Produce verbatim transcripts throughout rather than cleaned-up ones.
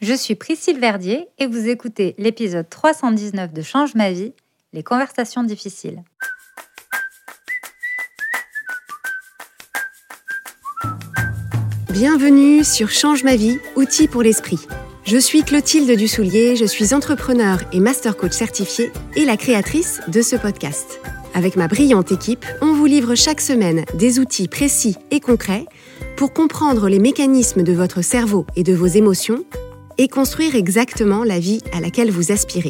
Je suis Priscille Verdier et vous écoutez l'épisode trois cent dix-neuf de Change ma vie, les conversations difficiles. Bienvenue sur Change ma vie, outils pour l'esprit. Je suis Clotilde Dussoulier, je suis entrepreneur et master coach certifiée et la créatrice de ce podcast. Avec ma brillante équipe, on vous livre chaque semaine des outils précis et concrets pour comprendre les mécanismes de votre cerveau et de vos émotions et construire exactement la vie à laquelle vous aspirez.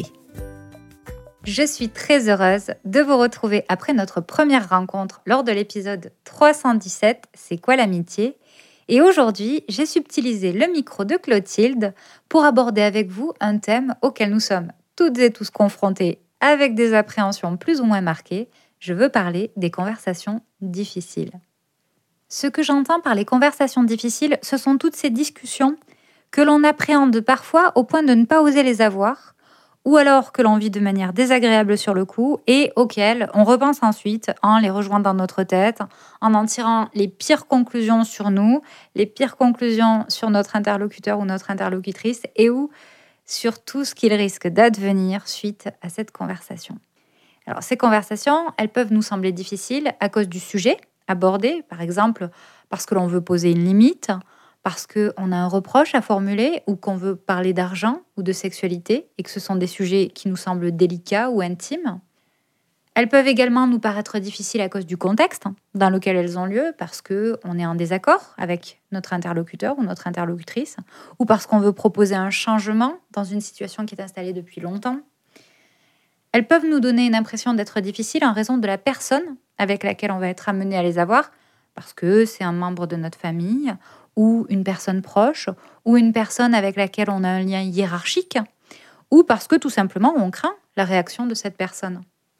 Je suis très heureuse de vous retrouver après notre première rencontre lors de l'épisode trois cent dix-sept « C'est quoi l'amitié ?» Et aujourd'hui, j'ai subtilisé le micro de Clotilde pour aborder avec vous un thème auquel nous sommes toutes et tous confrontés avec des appréhensions plus ou moins marquées. Je veux parler des conversations difficiles. Ce que j'entends par les conversations difficiles, ce sont toutes ces discussions que l'on appréhende parfois au point de ne pas oser les avoir, ou alors que l'on vit de manière désagréable sur le coup et auxquelles on repense ensuite en les rejoignant dans notre tête, en en tirant les pires conclusions sur nous, les pires conclusions sur notre interlocuteur ou notre interlocutrice et ou sur tout ce qu'il risque d'advenir suite à cette conversation. Alors, ces conversations, elles peuvent nous sembler difficiles à cause du sujet abordé, par exemple parce que l'on veut poser une limite, parce qu'on a un reproche à formuler ou qu'on veut parler d'argent ou de sexualité et que ce sont des sujets qui nous semblent délicats ou intimes. Elles peuvent également nous paraître difficiles à cause du contexte dans lequel elles ont lieu, parce qu'on est en désaccord avec notre interlocuteur ou notre interlocutrice, ou parce qu'on veut proposer un changement dans une situation qui est installée depuis longtemps. Elles peuvent nous donner une impression d'être difficiles en raison de la personne avec laquelle on va être amené à les avoir, parce que c'est un membre de notre famille, ou une personne proche, ou une personne avec laquelle on a un lien hiérarchique, ou parce que tout simplement on craint la réaction de cette personne.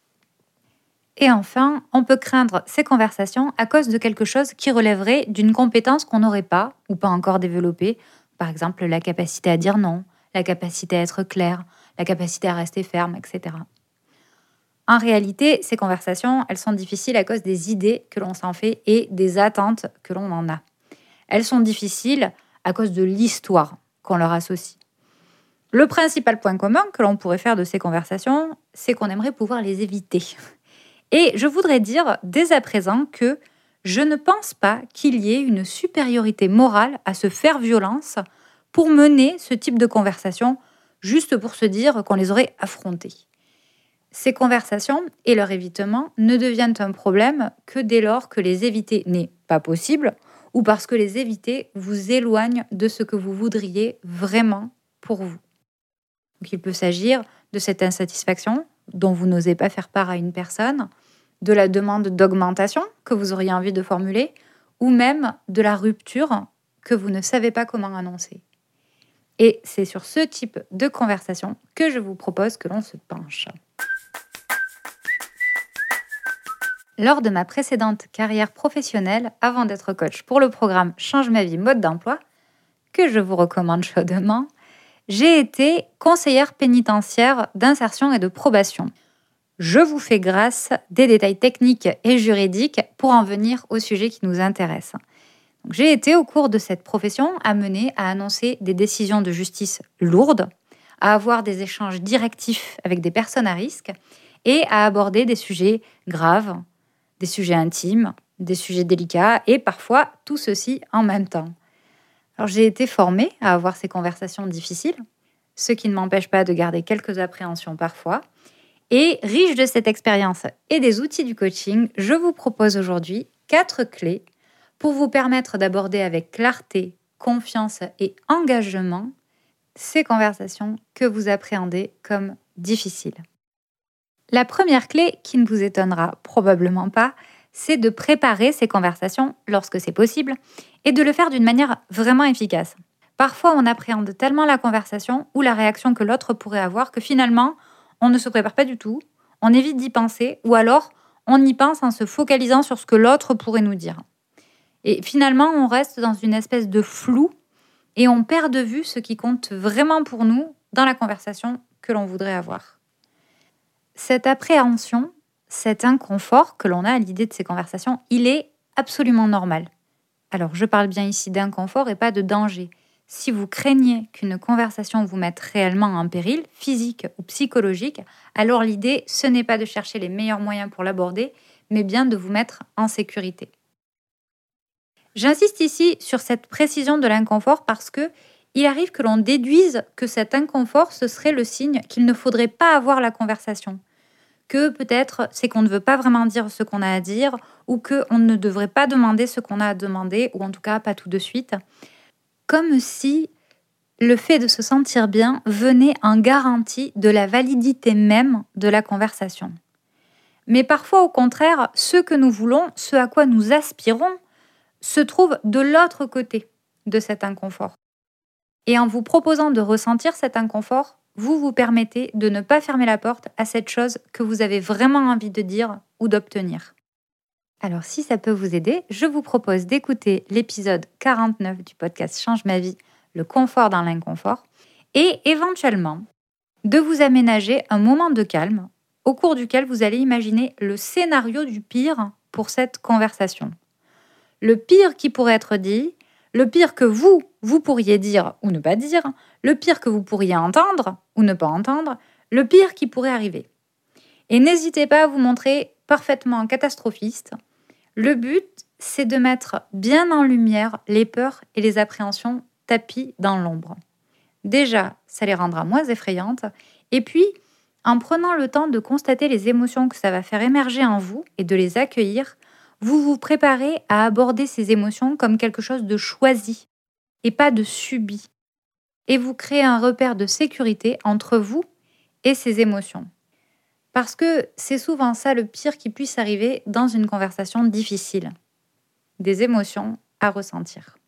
Et enfin, on peut craindre ces conversations à cause de quelque chose qui relèverait d'une compétence qu'on n'aurait pas ou pas encore développée, par exemple la capacité à dire non, la capacité à être clair, la capacité à rester ferme, et cetera. En réalité, ces conversations, elles sont difficiles à cause des idées que l'on s'en fait et des attentes que l'on en a. Elles sont difficiles à cause de l'histoire qu'on leur associe. Le principal point commun que l'on pourrait faire de ces conversations, c'est qu'on aimerait pouvoir les éviter. Et je voudrais dire dès à présent que je ne pense pas qu'il y ait une supériorité morale à se faire violence pour mener ce type de conversation, juste pour se dire qu'on les aurait affrontées. Ces conversations et leur évitement ne deviennent un problème que dès lors que les éviter n'est pas possible ou parce que les éviter vous éloignent de ce que vous voudriez vraiment pour vous. Donc, il peut s'agir de cette insatisfaction dont vous n'osez pas faire part à une personne, de la demande d'augmentation que vous auriez envie de formuler, ou même de la rupture que vous ne savez pas comment annoncer. Et c'est sur ce type de conversation que je vous propose que l'on se penche. Lors de ma précédente carrière professionnelle, avant d'être coach pour le programme Change ma vie mode d'emploi, que je vous recommande chaudement, j'ai été conseillère pénitentiaire d'insertion et de probation. Je vous fais grâce des détails techniques et juridiques pour en venir au sujet qui nous intéresse. Donc, j'ai été au cours de cette profession amenée à annoncer des décisions de justice lourdes, à avoir des échanges directifs avec des personnes à risque et à aborder des sujets graves, des sujets intimes, des sujets délicats et parfois tout ceci en même temps. Alors j'ai été formée à avoir ces conversations difficiles, ce qui ne m'empêche pas de garder quelques appréhensions parfois. Et riche de cette expérience et des outils du coaching, je vous propose aujourd'hui quatre clés pour vous permettre d'aborder avec clarté, confiance et engagement ces conversations que vous appréhendez comme difficiles. La première clé, qui ne vous étonnera probablement pas, c'est de préparer ces conversations lorsque c'est possible et de le faire d'une manière vraiment efficace. Parfois, on appréhende tellement la conversation ou la réaction que l'autre pourrait avoir que finalement, on ne se prépare pas du tout, on évite d'y penser ou alors on y pense en se focalisant sur ce que l'autre pourrait nous dire. Et finalement, on reste dans une espèce de flou et on perd de vue ce qui compte vraiment pour nous dans la conversation que l'on voudrait avoir. Cette appréhension, cet inconfort que l'on a à l'idée de ces conversations, il est absolument normal. Alors, je parle bien ici d'inconfort et pas de danger. si vous craignez qu'une conversation vous mette réellement en péril, physique ou psychologique, alors l'idée, ce n'est pas de chercher les meilleurs moyens pour l'aborder, mais bien de vous mettre en sécurité. J'insiste ici sur cette précision de l'inconfort parce que il arrive que l'on déduise que cet inconfort, ce serait le signe qu'il ne faudrait pas avoir la conversation. Que peut-être c'est qu'on ne veut pas vraiment dire ce qu'on a à dire ou qu'on ne devrait pas demander ce qu'on a à demander, ou en tout cas pas tout de suite. Comme si le fait de se sentir bien venait en garantie de la validité même de la conversation. Mais parfois, au contraire, ce que nous voulons, ce à quoi nous aspirons, se trouve de l'autre côté de cet inconfort. Et en vous proposant de ressentir cet inconfort, vous vous permettez de ne pas fermer la porte à cette chose que vous avez vraiment envie de dire ou d'obtenir. Alors si ça peut vous aider, je vous propose d'écouter l'épisode quarante-neuf du podcast Change ma vie, le confort dans l'inconfort, et éventuellement de vous aménager un moment de calme au cours duquel vous allez imaginer le scénario du pire pour cette conversation. Le pire qui pourrait être dit, le pire que vous, vous pourriez dire ou ne pas dire, le pire que vous pourriez entendre ou ne pas entendre, le pire qui pourrait arriver. Et n'hésitez pas à vous montrer parfaitement catastrophiste. Le but, c'est de mettre bien en lumière les peurs et les appréhensions tapies dans l'ombre. Déjà, ça les rendra moins effrayantes. Et puis, en prenant le temps de constater les émotions que ça va faire émerger en vous et de les accueillir, vous vous préparez à aborder ces émotions comme quelque chose de choisi et pas de subi. Et vous créez un repère de sécurité entre vous et ces émotions. Parce que c'est souvent ça le pire qui puisse arriver dans une conversation difficile. Des émotions à ressentir.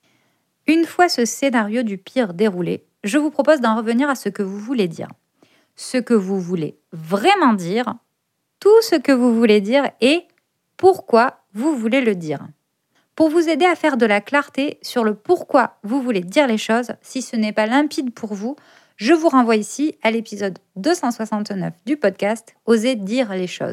Une fois ce scénario du pire déroulé, je vous propose d'en revenir à ce que vous voulez dire. Ce que vous voulez vraiment dire, tout ce que vous voulez dire et pourquoi vous voulez le dire. Pour vous aider à faire de la clarté sur le pourquoi vous voulez dire les choses, si ce n'est pas limpide pour vous, je vous renvoie ici à l'épisode deux cent soixante-neuf du podcast « Oser dire les choses ».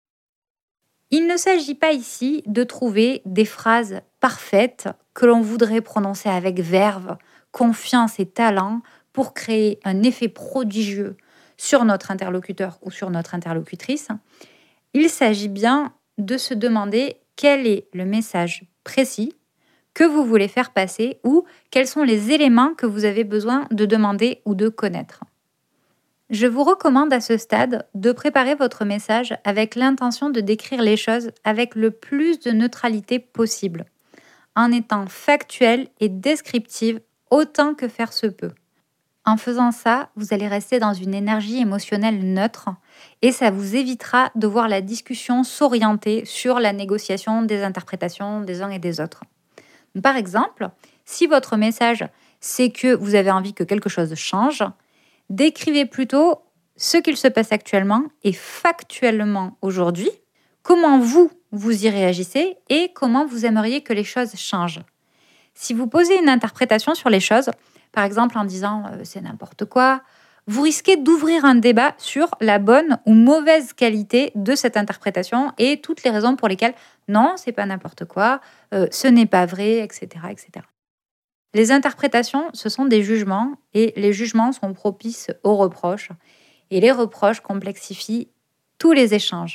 Il ne s'agit pas ici de trouver des phrases parfaites que l'on voudrait prononcer avec verve, confiance et talent pour créer un effet prodigieux sur notre interlocuteur ou sur notre interlocutrice. Il s'agit bien de se demander quel est le message précis que vous voulez faire passer ou quels sont les éléments que vous avez besoin de demander ou de connaître. Je vous recommande à ce stade de préparer votre message avec l'intention de décrire les choses avec le plus de neutralité possible, en étant factuelle et descriptive autant que faire se peut. En faisant ça, vous allez rester dans une énergie émotionnelle neutre et ça vous évitera de voir la discussion s'orienter sur la négociation des interprétations des uns et des autres. Par exemple, si votre message, c'est que vous avez envie que quelque chose change, décrivez plutôt ce qu'il se passe actuellement et factuellement aujourd'hui, comment vous, vous y réagissez et comment vous aimeriez que les choses changent. Si vous posez une interprétation sur les choses, par exemple en disant euh, « c'est n'importe quoi », vous risquez d'ouvrir un débat sur la bonne ou mauvaise qualité de cette interprétation et toutes les raisons pour lesquelles non, c'est pas n'importe quoi, euh, ce n'est pas vrai, et cetera, et cetera. Les interprétations, ce sont des jugements et les jugements sont propices aux reproches et les reproches complexifient tous les échanges.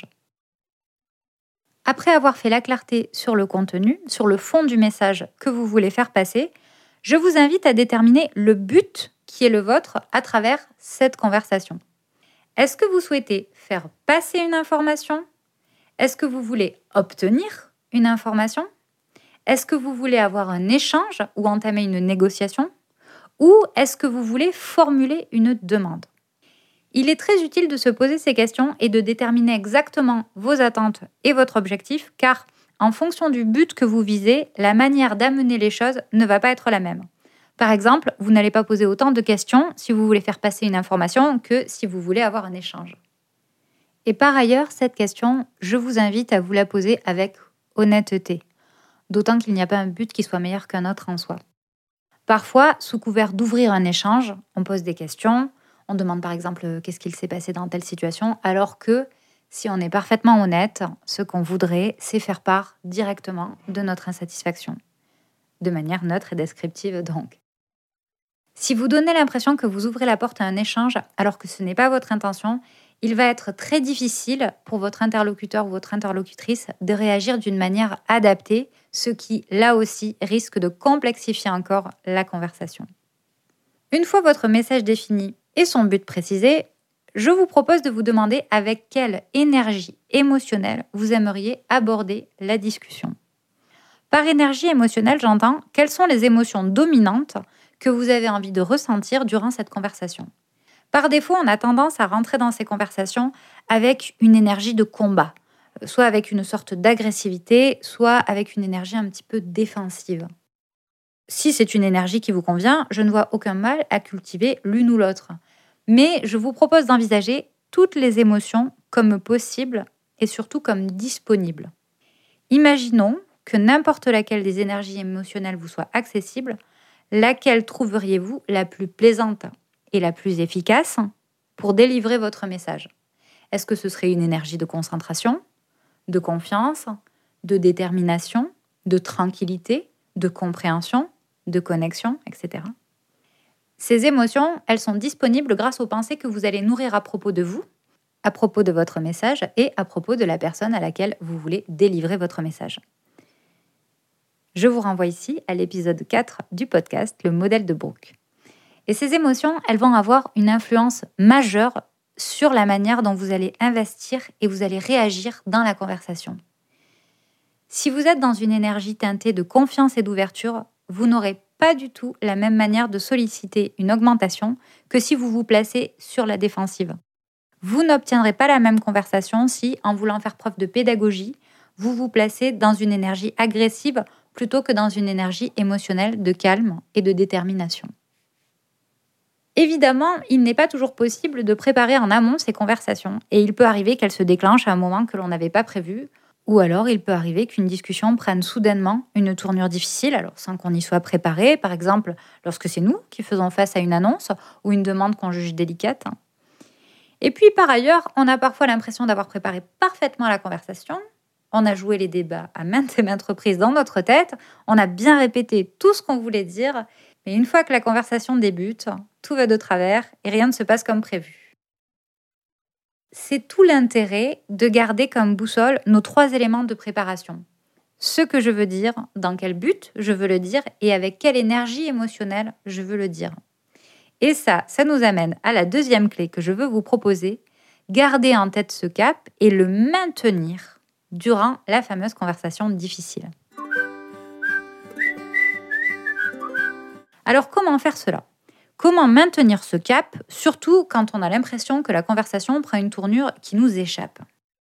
Après avoir fait la clarté sur le contenu, sur le fond du message que vous voulez faire passer, je vous invite à déterminer le but qui est le vôtre à travers cette conversation. Est-ce que vous souhaitez faire passer une information ? Est-ce que vous voulez obtenir une information ? Est-ce que vous voulez avoir un échange ou entamer une négociation ? Ou est-ce que vous voulez formuler une demande ? Il est très utile de se poser ces questions et de déterminer exactement vos attentes et votre objectif, car en fonction du but que vous visez, la manière d'amener les choses ne va pas être la même. Par exemple, vous n'allez pas poser autant de questions si vous voulez faire passer une information que si vous voulez avoir un échange. Et par ailleurs, cette question, je vous invite à vous la poser avec honnêteté, d'autant qu'il n'y a pas un but qui soit meilleur qu'un autre en soi. Parfois, sous couvert d'ouvrir un échange, on pose des questions, on demande par exemple qu'est-ce qu'il s'est passé dans telle situation, alors que si on est parfaitement honnête, ce qu'on voudrait, c'est faire part directement de notre insatisfaction, de manière neutre et descriptive donc. Si vous donnez l'impression que vous ouvrez la porte à un échange alors que ce n'est pas votre intention, il va être très difficile pour votre interlocuteur ou votre interlocutrice de réagir d'une manière adaptée, ce qui, là aussi, risque de complexifier encore la conversation. Une fois votre message défini et son but précisé, je vous propose de vous demander avec quelle énergie émotionnelle vous aimeriez aborder la discussion. Par énergie émotionnelle, j'entends quelles sont les émotions dominantes que vous avez envie de ressentir durant cette conversation. Par défaut, on a tendance à rentrer dans ces conversations avec une énergie de combat, soit avec une sorte d'agressivité, soit avec une énergie un petit peu défensive. Si c'est une énergie qui vous convient, je ne vois aucun mal à cultiver l'une ou l'autre. Mais je vous propose d'envisager toutes les émotions comme possibles et surtout comme disponibles. Imaginons que n'importe laquelle des énergies émotionnelles vous soit accessible. Laquelle trouveriez-vous la plus plaisante et la plus efficace pour délivrer votre message? Est-ce que ce serait une énergie de concentration, de confiance, de détermination, de tranquillité, de compréhension, de connexion, et cetera. Ces émotions, elles sont disponibles grâce aux pensées que vous allez nourrir à propos de vous, à propos de votre message et à propos de la personne à laquelle vous voulez délivrer votre message. Je vous renvoie ici à l'épisode quatre du podcast, le modèle de Brooke. Et ces émotions, elles vont avoir une influence majeure sur la manière dont vous allez investir et vous allez réagir dans la conversation. Si vous êtes dans une énergie teintée de confiance et d'ouverture, vous n'aurez pas du tout la même manière de solliciter une augmentation que si vous vous placez sur la défensive. Vous n'obtiendrez pas la même conversation si, en voulant faire preuve de pédagogie, vous vous placez dans une énergie agressive plutôt que dans une énergie émotionnelle de calme et de détermination. Évidemment, il n'est pas toujours possible de préparer en amont ces conversations et il peut arriver qu'elles se déclenchent à un moment que l'on n'avait pas prévu, ou alors il peut arriver qu'une discussion prenne soudainement une tournure difficile, alors sans qu'on y soit préparé, par exemple lorsque c'est nous qui faisons face à une annonce ou une demande qu'on juge délicate. Et puis par ailleurs, on a parfois l'impression d'avoir préparé parfaitement la conversation. On a joué les débats à maintes et maintes reprises dans notre tête, on a bien répété tout ce qu'on voulait dire, mais une fois que la conversation débute, tout va de travers et rien ne se passe comme prévu. C'est tout l'intérêt de garder comme boussole nos trois éléments de préparation. Ce que je veux dire, dans quel but je veux le dire et avec quelle énergie émotionnelle je veux le dire. Et ça, ça nous amène à la deuxième clé que je veux vous proposer, garder en tête ce cap et le maintenir durant la fameuse conversation difficile. Alors comment faire cela ? Comment maintenir ce cap, surtout quand on a l'impression que la conversation prend une tournure qui nous échappe ?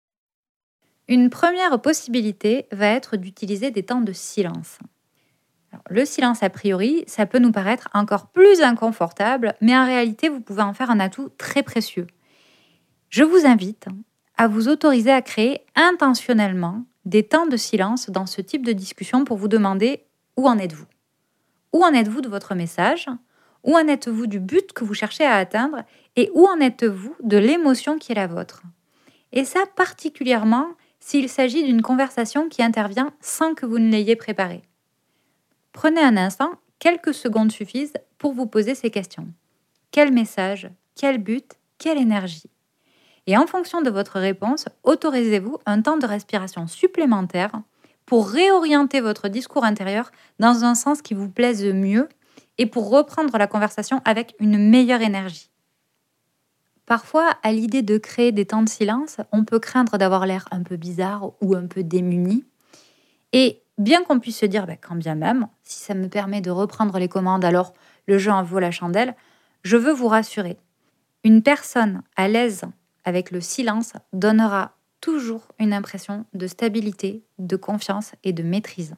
Une première possibilité va être d'utiliser des temps de silence. Alors, le silence, a priori, ça peut nous paraître encore plus inconfortable, mais en réalité, vous pouvez en faire un atout très précieux. Je vous invite à vous autoriser à créer intentionnellement des temps de silence dans ce type de discussion pour vous demander où en êtes-vous ? Où en êtes-vous de votre message ? Où en êtes-vous du but que vous cherchez à atteindre ? Et où en êtes-vous de l'émotion qui est la vôtre ? Et ça particulièrement s'il s'agit d'une conversation qui intervient sans que vous ne l'ayez préparée. Prenez un instant, quelques secondes suffisent pour vous poser ces questions. Quel message ? Quel but ? Quelle énergie ? Et en fonction de votre réponse, autorisez-vous un temps de respiration supplémentaire pour réorienter votre discours intérieur dans un sens qui vous plaise mieux et pour reprendre la conversation avec une meilleure énergie. Parfois, à l'idée de créer des temps de silence, on peut craindre d'avoir l'air un peu bizarre ou un peu démuni. Et bien qu'on puisse se dire, bah, quand bien même, si ça me permet de reprendre les commandes, alors le jeu en vaut la chandelle, je veux vous rassurer. Une personne à l'aise avec le silence donnera toujours une impression de stabilité, de confiance et de maîtrise.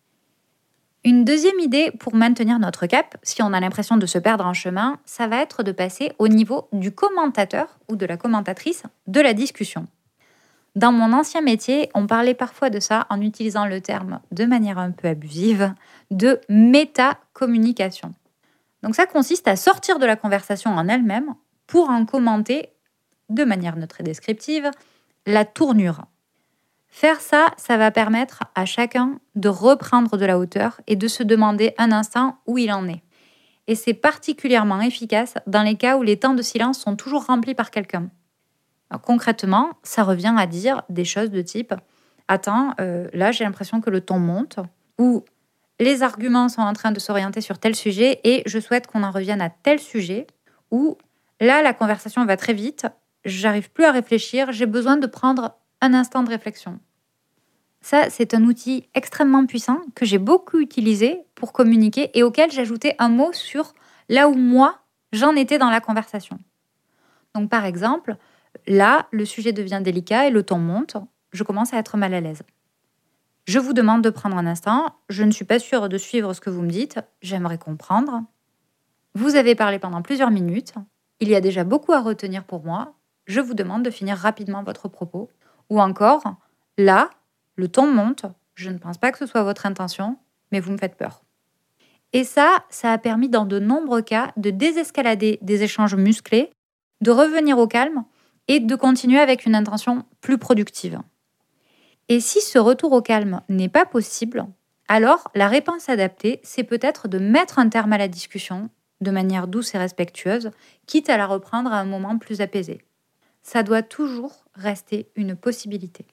Une deuxième idée pour maintenir notre cap, si on a l'impression de se perdre en chemin, ça va être de passer au niveau du commentateur ou de la commentatrice de la discussion. Dans mon ancien métier, on parlait parfois de ça en utilisant le terme de manière un peu abusive de métacommunication. Donc ça consiste à sortir de la conversation en elle-même pour en commenter de manière neutre et descriptive la tournure. Faire ça, ça va permettre à chacun de reprendre de la hauteur et de se demander un instant où il en est. et c'est particulièrement efficace dans les cas où les temps de silence sont toujours remplis par quelqu'un. Alors, concrètement, ça revient à dire des choses de type « Attends, euh, là j'ai l'impression que le ton monte » ou « Les arguments sont en train de s'orienter sur tel sujet et je souhaite qu'on en revienne à tel sujet » ou « Là, la conversation va très vite, j'arrive plus à réfléchir, j'ai besoin de prendre un instant de réflexion. » Ça, c'est un outil extrêmement puissant que j'ai beaucoup utilisé pour communiquer et auquel j'ajoutais un mot sur là où moi, j'en étais dans la conversation. Donc, par exemple, là, le sujet devient délicat et le ton monte, je commence à être mal à l'aise. Je vous demande de prendre un instant, je ne suis pas sûre de suivre ce que vous me dites, j'aimerais comprendre. Vous avez parlé pendant plusieurs minutes, il y a déjà beaucoup à retenir pour moi, je vous demande de finir rapidement votre propos. Ou encore, là, le ton monte, je ne pense pas que ce soit votre intention, mais vous me faites peur. Et ça, ça a permis dans de nombreux cas de désescalader des échanges musclés, de revenir au calme et de continuer avec une intention plus productive. Et si ce retour au calme n'est pas possible, alors la réponse adaptée, c'est peut-être de mettre un terme à la discussion de manière douce et respectueuse, quitte à la reprendre à un moment plus apaisé. Ça doit toujours rester une possibilité.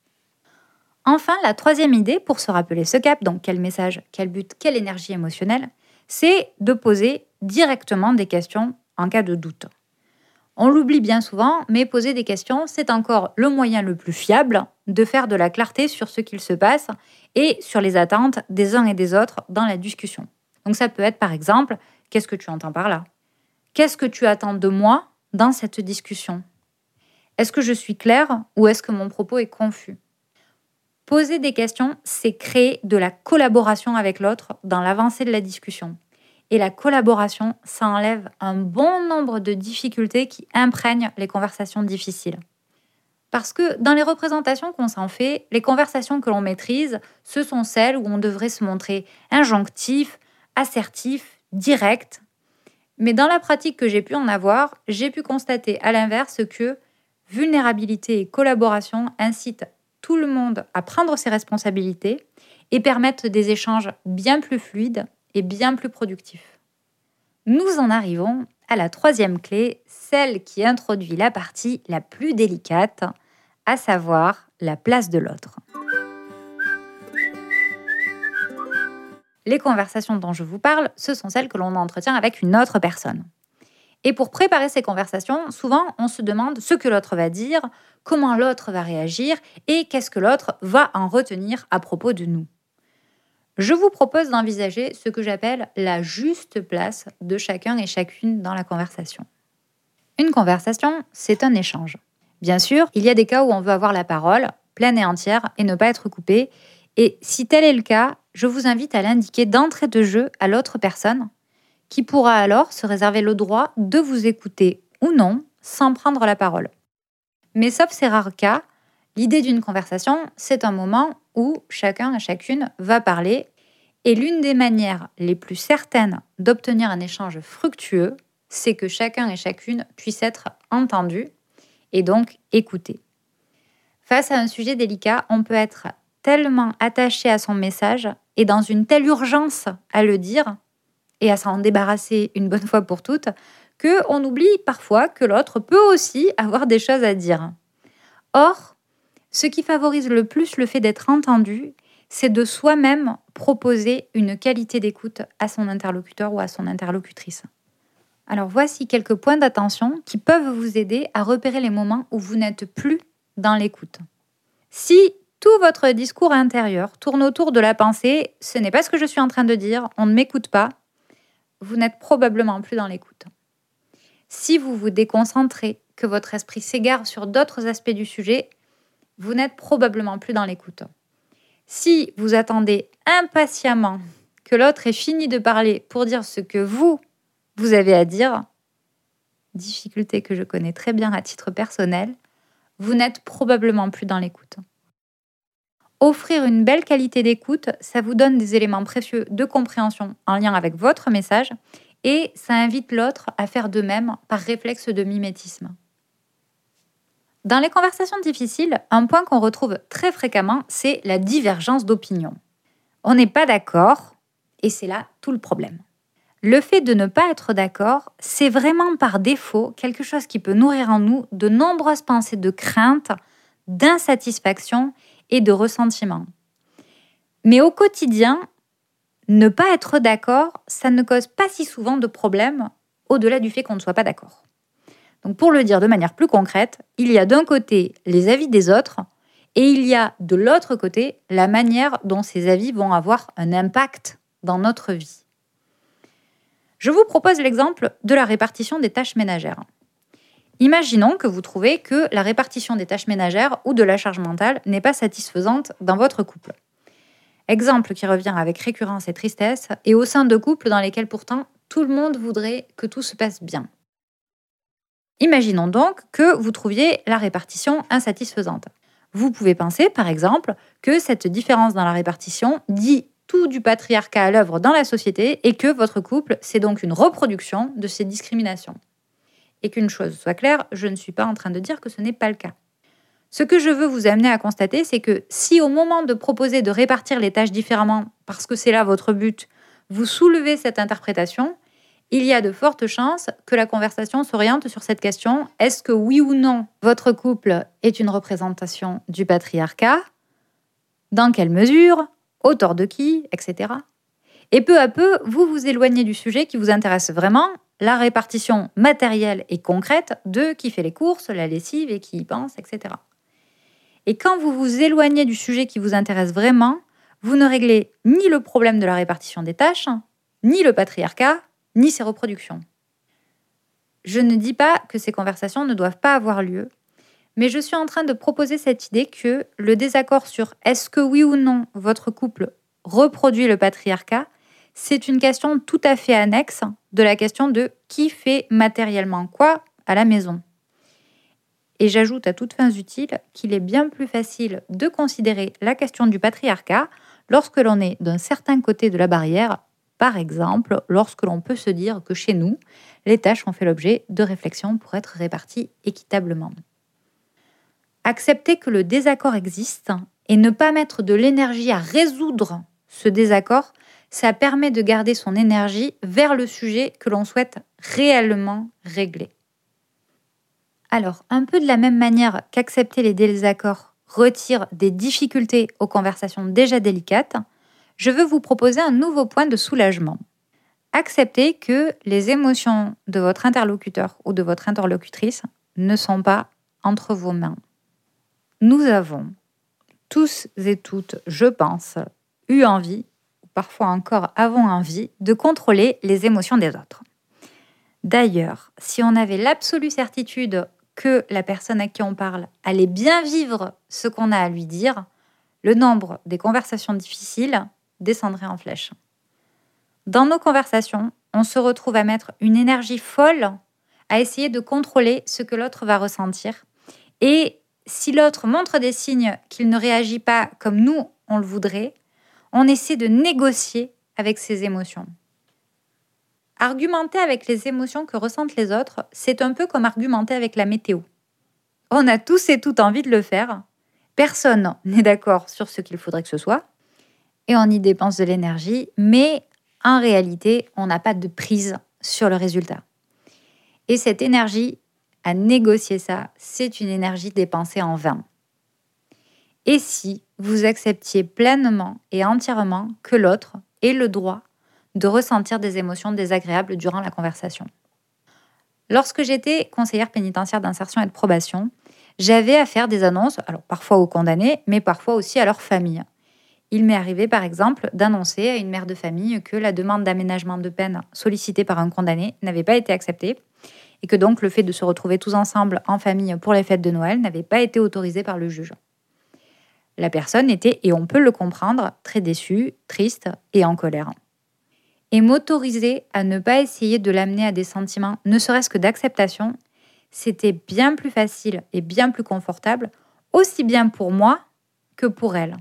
Enfin, la troisième idée, pour se rappeler ce cap, donc quel message, quel but, quelle énergie émotionnelle, c'est de poser directement des questions en cas de doute. On l'oublie bien souvent, mais poser des questions, c'est encore le moyen le plus fiable de faire de la clarté sur ce qu'il se passe et sur les attentes des uns et des autres dans la discussion. Donc ça peut être par exemple, qu'est-ce que tu entends par là ? Qu'est-ce que tu attends de moi dans cette discussion ? Est-ce que je suis claire ou est-ce que mon propos est confus ? Poser des questions, c'est créer de la collaboration avec l'autre dans l'avancée de la discussion. Et la collaboration, ça enlève un bon nombre de difficultés qui imprègnent les conversations difficiles. Parce que dans les représentations qu'on s'en fait, les conversations que l'on maîtrise, ce sont celles où on devrait se montrer injonctif, assertif, direct. Mais dans la pratique que j'ai pu en avoir, j'ai pu constater à l'inverse que vulnérabilité et collaboration incitent tout le monde à prendre ses responsabilités et permettent des échanges bien plus fluides et bien plus productifs. Nous en arrivons à la troisième clé, celle qui introduit la partie la plus délicate, à savoir la place de l'autre. Les conversations dont je vous parle, ce sont celles que l'on entretient avec une autre personne. Et pour préparer ces conversations, souvent on se demande ce que l'autre va dire, comment l'autre va réagir et qu'est-ce que l'autre va en retenir à propos de nous. Je vous propose d'envisager ce que j'appelle la juste place de chacun et chacune dans la conversation. Une conversation, c'est un échange. Bien sûr, il y a des cas où on veut avoir la parole, pleine et entière, et ne pas être coupé. Et si tel est le cas, je vous invite à l'indiquer d'entrée de jeu à l'autre personne, qui pourra alors se réserver le droit de vous écouter ou non, sans prendre la parole. Mais sauf ces rares cas, l'idée d'une conversation, c'est un moment où chacun et chacune va parler. Et l'une des manières les plus certaines d'obtenir un échange fructueux, c'est que chacun et chacune puisse être entendu et donc écouté. Face à un sujet délicat, on peut être tellement attaché à son message et dans une telle urgence à le dire et à s'en débarrasser une bonne fois pour toutes, qu'on oublie parfois que l'autre peut aussi avoir des choses à dire. Or, ce qui favorise le plus le fait d'être entendu, c'est de soi-même proposer une qualité d'écoute à son interlocuteur ou à son interlocutrice. Alors voici quelques points d'attention qui peuvent vous aider à repérer les moments où vous n'êtes plus dans l'écoute. Si tout votre discours intérieur tourne autour de la pensée « ce n'est pas ce que je suis en train de dire, on ne m'écoute pas », vous n'êtes probablement plus dans l'écoute. Si vous vous déconcentrez, que votre esprit s'égare sur d'autres aspects du sujet, vous n'êtes probablement plus dans l'écoute. Si vous attendez impatiemment que l'autre ait fini de parler pour dire ce que vous, vous avez à dire, difficulté que je connais très bien à titre personnel, vous n'êtes probablement plus dans l'écoute. Offrir une belle qualité d'écoute, ça vous donne des éléments précieux de compréhension en lien avec votre message et ça invite l'autre à faire de même par réflexe de mimétisme. Dans les conversations difficiles, un point qu'on retrouve très fréquemment, c'est la divergence d'opinion. On n'est pas d'accord et c'est là tout le problème. Le fait de ne pas être d'accord, c'est vraiment par défaut quelque chose qui peut nourrir en nous de nombreuses pensées de crainte, d'insatisfaction et de ressentiment. Mais au quotidien, ne pas être d'accord, ça ne cause pas si souvent de problèmes au-delà du fait qu'on ne soit pas d'accord. Donc pour le dire de manière plus concrète, il y a d'un côté les avis des autres et il y a de l'autre côté la manière dont ces avis vont avoir un impact dans notre vie. Je vous propose l'exemple de la répartition des tâches ménagères. Imaginons que vous trouvez que la répartition des tâches ménagères ou de la charge mentale n'est pas satisfaisante dans votre couple. Exemple qui revient avec récurrence et tristesse, et au sein de couples dans lesquels pourtant tout le monde voudrait que tout se passe bien. Imaginons donc que vous trouviez la répartition insatisfaisante. Vous pouvez penser, par exemple, que cette différence dans la répartition dit tout du patriarcat à l'œuvre dans la société et que votre couple, c'est donc une reproduction de ces discriminations. Et qu'une chose soit claire, je ne suis pas en train de dire que ce n'est pas le cas. Ce que je veux vous amener à constater, c'est que si au moment de proposer de répartir les tâches différemment, parce que c'est là votre but, vous soulevez cette interprétation, il y a de fortes chances que la conversation s'oriente sur cette question: est-ce que oui ou non, votre couple est une représentation du patriarcat? Dans quelle mesure? Au tort de qui? Etc. Et peu à peu, vous vous éloignez du sujet qui vous intéresse vraiment, la répartition matérielle et concrète de qui fait les courses, la lessive et qui y pense, et cetera. Et quand vous vous éloignez du sujet qui vous intéresse vraiment, vous ne réglez ni le problème de la répartition des tâches, ni le patriarcat, ni ses reproductions. Je ne dis pas que ces conversations ne doivent pas avoir lieu, mais je suis en train de proposer cette idée que le désaccord sur est-ce que oui ou non votre couple reproduit le patriarcat, c'est une question tout à fait annexe de la question de qui fait matériellement quoi à la maison. Et j'ajoute à toutes fins utiles qu'il est bien plus facile de considérer la question du patriarcat lorsque l'on est d'un certain côté de la barrière, par exemple lorsque l'on peut se dire que chez nous, les tâches ont fait l'objet de réflexions pour être réparties équitablement. Accepter que le désaccord existe et ne pas mettre de l'énergie à résoudre ce désaccord, ça permet de garder son énergie vers le sujet que l'on souhaite réellement régler. Alors, un peu de la même manière qu'accepter les désaccords retire des difficultés aux conversations déjà délicates, je veux vous proposer un nouveau point de soulagement. Acceptez que les émotions de votre interlocuteur ou de votre interlocutrice ne sont pas entre vos mains. Nous avons tous et toutes, je pense, eu envie, ou parfois encore avons envie, de contrôler les émotions des autres. D'ailleurs, si on avait l'absolue certitude que la personne à qui on parle allait bien vivre ce qu'on a à lui dire, le nombre des conversations difficiles descendrait en flèche. Dans nos conversations, on se retrouve à mettre une énergie folle à essayer de contrôler ce que l'autre va ressentir. Et si l'autre montre des signes qu'il ne réagit pas comme nous, on le voudrait, on essaie de négocier avec ses émotions. Argumenter avec les émotions que ressentent les autres, c'est un peu comme argumenter avec la météo. On a tous et toutes envie de le faire. Personne n'est d'accord sur ce qu'il faudrait que ce soit. Et on y dépense de l'énergie, mais en réalité, on n'a pas de prise sur le résultat. Et cette énergie, à négocier ça, c'est une énergie dépensée en vain. Et si vous acceptiez pleinement et entièrement que l'autre ait le droit de ressentir des émotions désagréables durant la conversation. Lorsque j'étais conseillère pénitentiaire d'insertion et de probation, j'avais à faire des annonces, alors parfois aux condamnés, mais parfois aussi à leur famille. Il m'est arrivé par exemple d'annoncer à une mère de famille que la demande d'aménagement de peine sollicitée par un condamné n'avait pas été acceptée et que donc le fait de se retrouver tous ensemble en famille pour les fêtes de Noël n'avait pas été autorisé par le juge. La personne était, et on peut le comprendre, très déçue, triste et en colère. Et m'autoriser à ne pas essayer de l'amener à des sentiments, ne serait-ce que d'acceptation, c'était bien plus facile et bien plus confortable, aussi bien pour moi que pour elle.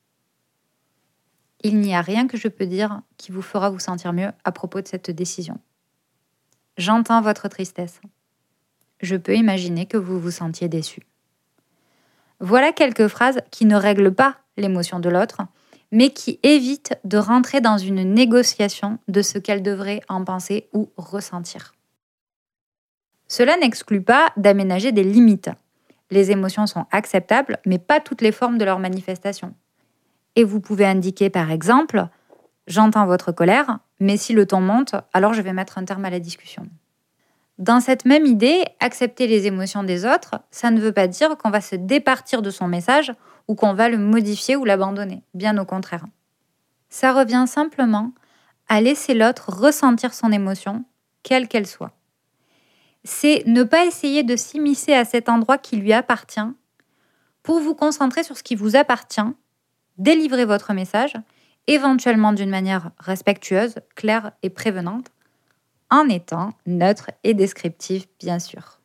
Il n'y a rien que je peux dire qui vous fera vous sentir mieux à propos de cette décision. J'entends votre tristesse. Je peux imaginer que vous vous sentiez déçu. Voilà quelques phrases qui ne règlent pas l'émotion de l'autre, mais qui évite de rentrer dans une négociation de ce qu'elle devrait en penser ou ressentir. Cela n'exclut pas d'aménager des limites. Les émotions sont acceptables, mais pas toutes les formes de leur manifestation. Et vous pouvez indiquer par exemple « J'entends votre colère, mais si le ton monte, alors je vais mettre un terme à la discussion ». Dans cette même idée, accepter les émotions des autres, ça ne veut pas dire qu'on va se départir de son message ou qu'on va le modifier ou l'abandonner, bien au contraire. Ça revient simplement à laisser l'autre ressentir son émotion, quelle qu'elle soit. C'est ne pas essayer de s'immiscer à cet endroit qui lui appartient pour vous concentrer sur ce qui vous appartient, délivrer votre message, éventuellement d'une manière respectueuse, claire et prévenante, en étant neutre et descriptif, bien sûr.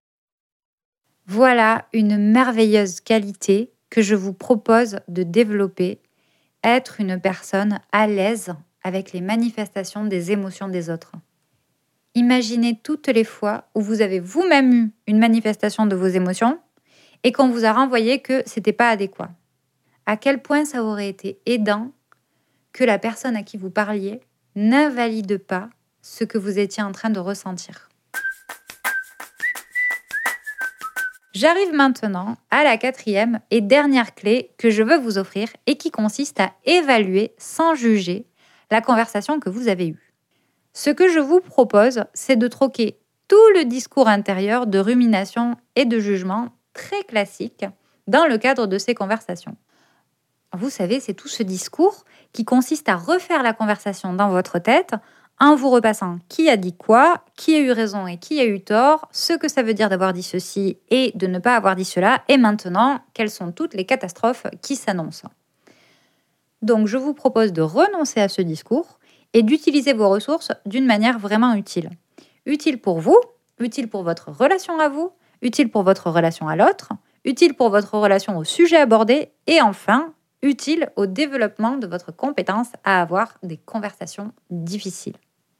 Voilà une merveilleuse qualité que je vous propose de développer, être une personne à l'aise avec les manifestations des émotions des autres. Imaginez toutes les fois où vous avez vous-même eu une manifestation de vos émotions et qu'on vous a renvoyé que ce n'était pas adéquat. À quel point ça aurait été aidant que la personne à qui vous parliez n'invalide pas ce que vous étiez en train de ressentir. J'arrive maintenant à la quatrième et dernière clé que je veux vous offrir et qui consiste à évaluer sans juger la conversation que vous avez eue. Ce que je vous propose, c'est de troquer tout le discours intérieur de rumination et de jugement très classique dans le cadre de ces conversations. Vous savez, c'est tout ce discours qui consiste à refaire la conversation dans votre tête en vous repassant qui a dit quoi, qui a eu raison et qui a eu tort, ce que ça veut dire d'avoir dit ceci et de ne pas avoir dit cela, et maintenant, quelles sont toutes les catastrophes qui s'annoncent. Donc, je vous propose de renoncer à ce discours et d'utiliser vos ressources d'une manière vraiment utile. Utile pour vous, utile pour votre relation à vous, utile pour votre relation à l'autre, utile pour votre relation au sujet abordé et enfin, utile au développement de votre compétence à avoir des conversations difficiles.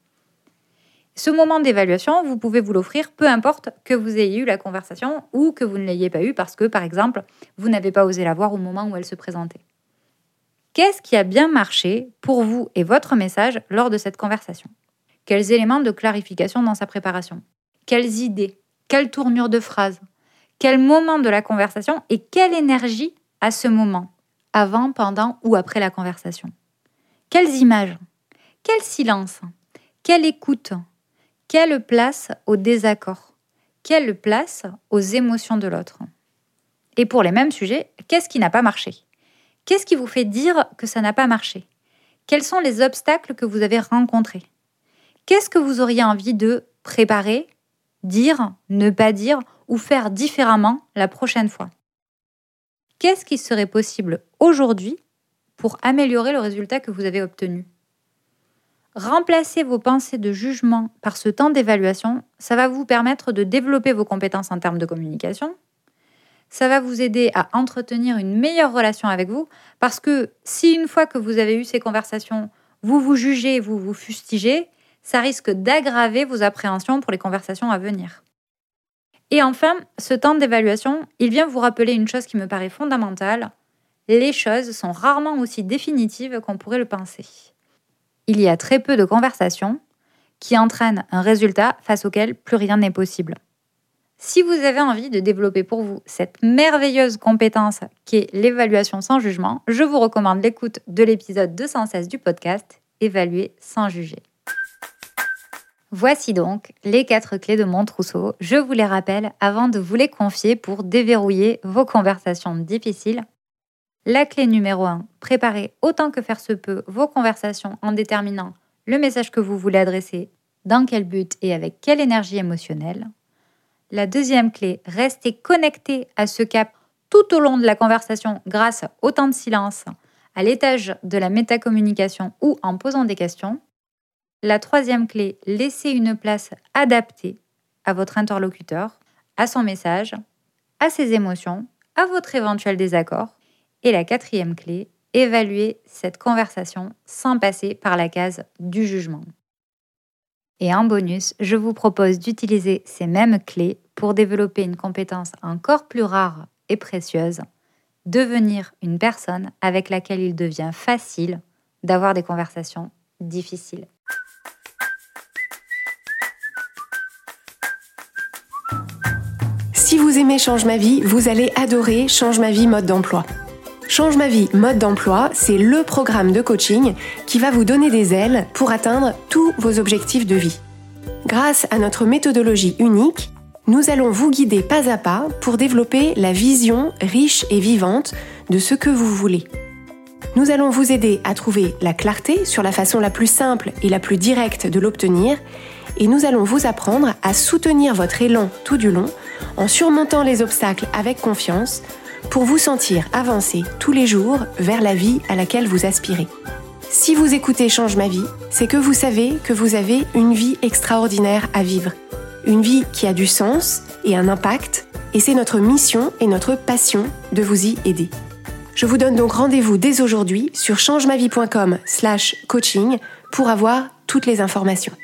Ce moment d'évaluation, vous pouvez vous l'offrir peu importe que vous ayez eu la conversation ou que vous ne l'ayez pas eue parce que, par exemple, vous n'avez pas osé la voir au moment où elle se présentait. Qu'est-ce qui a bien marché pour vous et votre message lors de cette conversation ? Quels éléments de clarification dans sa préparation ? Quelles idées ? Quelle tournure de phrase ? Quel moment de la conversation et quelle énergie à ce moment ? Avant, pendant ou après la conversation. Quelles images ? Quel silence ? Quelle écoute ? Quelle place au désaccord ? Quelle place aux émotions de l'autre ? Et pour les mêmes sujets, qu'est-ce qui n'a pas marché ? Qu'est-ce qui vous fait dire que ça n'a pas marché ? Quels sont les obstacles que vous avez rencontrés ? Qu'est-ce que vous auriez envie de préparer, dire, ne pas dire ou faire différemment la prochaine fois ? Qu'est-ce qui serait possible aujourd'hui pour améliorer le résultat que vous avez obtenu ? Remplacez vos pensées de jugement par ce temps d'évaluation, ça va vous permettre de développer vos compétences en termes de communication. Ça va vous aider à entretenir une meilleure relation avec vous parce que si une fois que vous avez eu ces conversations, vous vous jugez, vous vous fustigez, ça risque d'aggraver vos appréhensions pour les conversations à venir. Et enfin, ce temps d'évaluation, il vient vous rappeler une chose qui me paraît fondamentale. Les choses sont rarement aussi définitives qu'on pourrait le penser. Il y a très peu de conversations qui entraînent un résultat face auquel plus rien n'est possible. Si vous avez envie de développer pour vous cette merveilleuse compétence qui est l'évaluation sans jugement, je vous recommande l'écoute de l'épisode deux cent seize du podcast « Évaluer sans juger ». Voici donc les quatre clés de mon trousseau. Je vous les rappelle avant de vous les confier pour déverrouiller vos conversations difficiles. La clé numéro un, préparez autant que faire se peut vos conversations en déterminant le message que vous voulez adresser, dans quel but et avec quelle énergie émotionnelle. La deuxième clé, restez connecté à ce cap tout au long de la conversation grâce au temps de silence, à l'étage de la métacommunication ou en posant des questions. La troisième clé, laissez une place adaptée à votre interlocuteur, à son message, à ses émotions, à votre éventuel désaccord. Et la quatrième clé, évaluez cette conversation sans passer par la case du jugement. Et en bonus, je vous propose d'utiliser ces mêmes clés pour développer une compétence encore plus rare et précieuse, devenir une personne avec laquelle il devient facile d'avoir des conversations difficiles. Si vous aimez Change ma vie, vous allez adorer Change ma vie mode d'emploi. Change ma vie mode d'emploi, c'est le programme de coaching qui va vous donner des ailes pour atteindre tous vos objectifs de vie. Grâce à notre méthodologie unique, nous allons vous guider pas à pas pour développer la vision riche et vivante de ce que vous voulez. Nous allons vous aider à trouver la clarté sur la façon la plus simple et la plus directe de l'obtenir, et nous allons vous apprendre à soutenir votre élan tout du long en surmontant les obstacles avec confiance pour vous sentir avancer tous les jours vers la vie à laquelle vous aspirez. Si vous écoutez Change ma vie, c'est que vous savez que vous avez une vie extraordinaire à vivre. Une vie qui a du sens et un impact, et c'est notre mission et notre passion de vous y aider. Je vous donne donc rendez-vous dès aujourd'hui sur changemavie point com slash coaching pour avoir toutes les informations.